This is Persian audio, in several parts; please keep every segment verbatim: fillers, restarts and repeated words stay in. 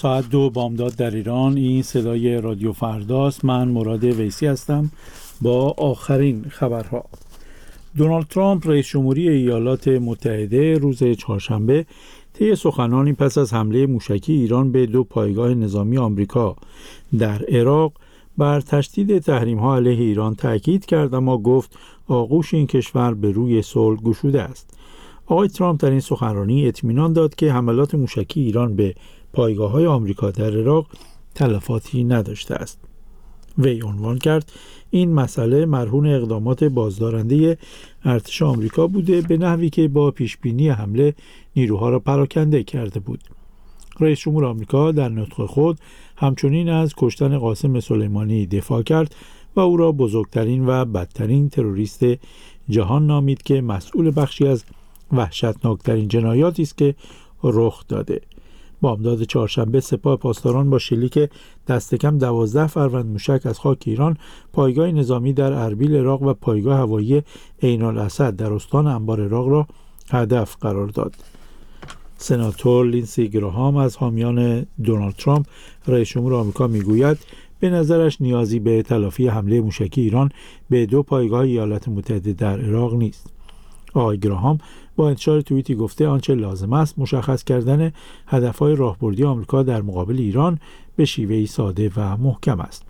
ساعت دو بامداد در ایران. این صدای رادیو فرداست. من مراد ویسی هستم با آخرین خبرها. دونالد ترامپ رئیس جمهوری ایالات متحده روز چهارشنبه طی سخنانی پس از حمله موشکی ایران به دو پایگاه نظامی آمریکا در عراق بر تشدید تحریم‌ها علیه ایران تاکید کرد، اما گفت آغوش این کشور به روی صلح گشوده است. آقای ترامپ در این سخنرانی اطمینان داد که حملات موشکی ایران به پایگاه‌های آمریکا در عراق تلفاتی نداشته است. وی عنوان کرد این مسئله مرهون اقدامات بازدارنده ارتش آمریکا بوده، به نحوی که با پیشبینی حمله نیروها را پراکنده کرده بود. رئیس جمهور آمریکا در نطق خود همچنین از کشتن قاسم سلیمانی دفاع کرد و او را بزرگترین و بدترین تروریست جهان نامید که مسئول بخشی از وحشتناکترین جنایاتی است که رخ داده. بامداد چهارشنبه سپاه پاسداران با شلیک دست کم دوازده فروند موشک از خاک ایران پایگاه نظامی در اربیل عراق و پایگاه هوایی عین الاسد در استان انبار عراق را هدف قرار داد. سناتور لینسی گراهام از حامیان دونالد ترامپ رئیس جمهور آمریکا میگوید به نظرش نیازی به تلافی حمله موشکی ایران به دو پایگاه ایالات متحده در عراق نیست. آقای گراهام با انتشار توییتی گفته آنچه لازم است مشخص کردن هدفهای راهبردی آمریکا در مقابل ایران به شیوهی ساده و محکم است.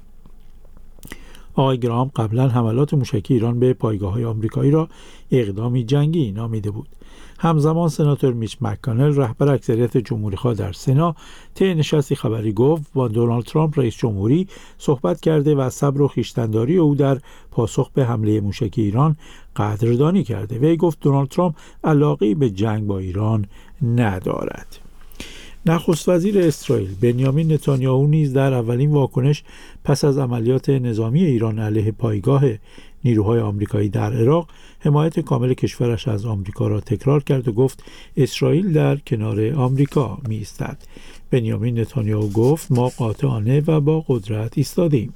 آقای گراهام قبلا حملات موشکی ایران به پایگاه‌های آمریکایی را اقدامی جنگی نامیده بود. همزمان سناتور میچ مک‌کانل رهبر اکثریت جمهوری‌خواه در سنا طی نشستی خبری گفت با دونالد ترامپ رئیس جمهوری صحبت کرده و صبر و خویشتن‌داری او در پاسخ به حمله موشکی ایران قدردانی کرده. وی گفت دونالد ترامپ علاقه‌ای به جنگ با ایران ندارد. نخست وزیر اسرائیل بنیامین نتانیاهو نیز در اولین واکنش پس از عملیات نظامی ایران علیه پایگاه نیروهای آمریکایی در عراق حمایت کامل کشورش از آمریکا را تکرار کرد و گفت اسرائیل در کنار آمریکا می ایستد. بنیامین نتانیاهو گفت ما قاطعانه و با قدرت ایستادیم.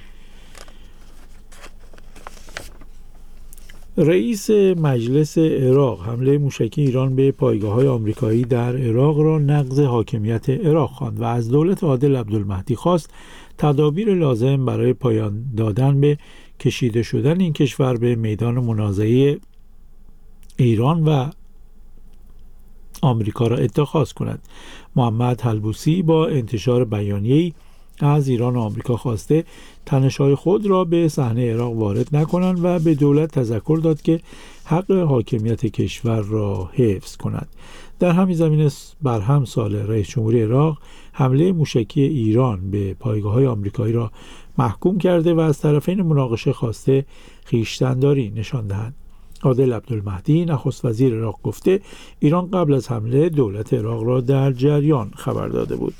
رئیس مجلس عراق حمله موشکی ایران به پایگاه‌های آمریکایی در عراق را نقض حاکمیت عراق خواند و از دولت عادل عبدالمهدی خواست تدابیر لازم برای پایان دادن به کشیده شدن این کشور به میدان منازعه ایران و آمریکا را اتخاذ کند. محمد حلبوسی با انتشار بیانیه‌ای از ایران و آمریکا خواسته تنش‌های خود را به صحنه عراق وارد نکنند و به دولت تذکر داد که حق حاکمیت کشور را حفظ کند. در همین زمینه برهم سال رئیس جمهوری عراق حمله موشکی ایران به پایگاه‌های آمریکایی را محکوم کرده و از طرفین مناقشه خواسته خویشتن‌داری نشان دهند. عادل عبدالمهدی نخست وزیر عراق گفته ایران قبل از حمله دولت عراق را در جریان خبر داده بود.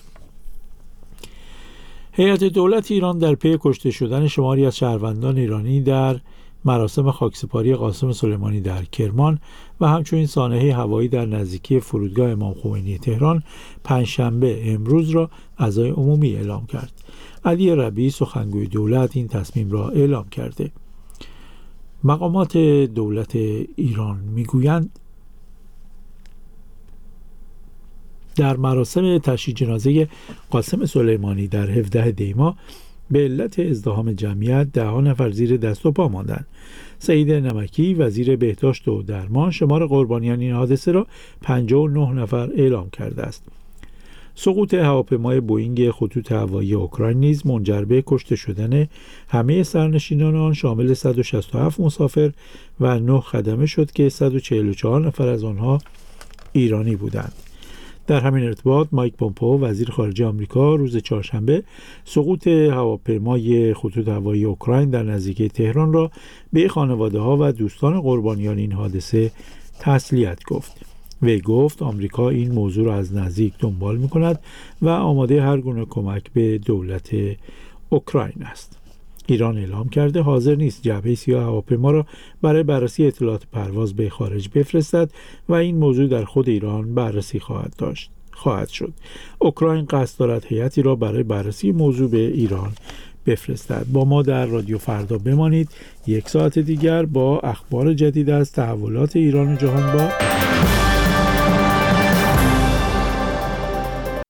هیئت دولت ایران در پی کشته شدن شماری از شهروندان ایرانی در مراسم خاکسپاری قاسم سلیمانی در کرمان و همچنین سانحه هوایی در نزدیکی فرودگاه امام خمینی تهران پنجشنبه امروز را عزای عمومی اعلام کرد. علی ربیعی سخنگوی دولت این تصمیم را اعلام کرده. مقامات دولت ایران میگویند در مراسم تشییع جنازه قاسم سلیمانی در هفدهم دی ماه به علت ازدحام جمعیت ده نفر زیر دست و پا ماندند. سعید نمکی وزیر بهداشت و درمان شمار قربانیان این حادثه را پنجاه و نه نفر اعلام کرده است. سقوط هواپیمای بوئینگ خطوط هوایی اوکراین نیز منجر به کشته شدن همه سرنشینان آن شامل صد و شصت و هفت مسافر و نه خدمه شد که صد و چهل و چهار نفر از آنها ایرانی بودند. در همین ارتباط مایک پومپئو وزیر خارجه آمریکا روز چهارشنبه سقوط هواپیمای خطوط هوایی اوکراین در نزدیکی تهران را به خانواده ها و دوستان قربانیان این حادثه تسلیت گفت. وی گفت آمریکا این موضوع را از نزدیک دنبال می‌کند و آماده هر گونه کمک به دولت اوکراین است. ایران اعلام کرده حاضر نیست جبهه سیاه هواپیما را برای بررسی اطلاعات پرواز به خارج بفرستد و این موضوع در خود ایران بررسی خواهد داشت خواهد شد. اوکراین قصد دارد هیئتی را برای بررسی موضوع به ایران بفرستد. با ما در رادیو فردا بمانید. یک ساعت دیگر با اخبار جدید از تحولات ایران و جهان با